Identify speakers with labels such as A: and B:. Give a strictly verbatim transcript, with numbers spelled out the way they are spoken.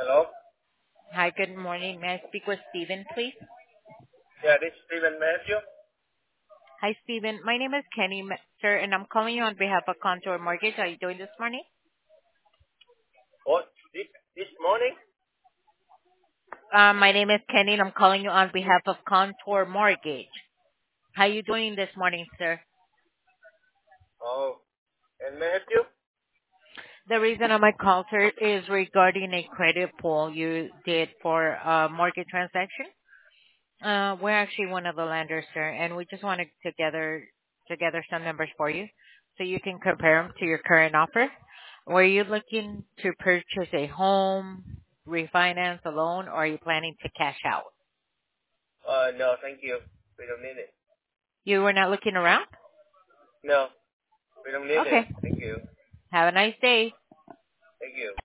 A: Hello?
B: Hi, good morning. May I speak with Steven, please?
A: Yeah, this is Stephen Matthew.
B: Hi, Steven. My name is Kenny, ma- sir, and I'm calling you on behalf of Contour Mortgage. How are you doing this morning?
A: What? This, this morning?
B: Uh, my name is Kenny, and I'm calling you on behalf of Contour Mortgage. How are you doing this morning, sir?
A: Oh, and Matthew?
B: The reason of my call, sir, is regarding a credit pull you did for a mortgage transaction. Uh, we're actually one of the lenders, sir, and we just wanted to gather to gather some numbers for you so you can compare them to your current offer. Were you looking to purchase a home, refinance a loan, or are you planning to cash out?
A: Uh, no, thank you. We don't need it.
B: You were not looking around?
A: No, we don't need it.
B: Okay.
A: Thank you.
B: Have a nice day.
A: Thank you.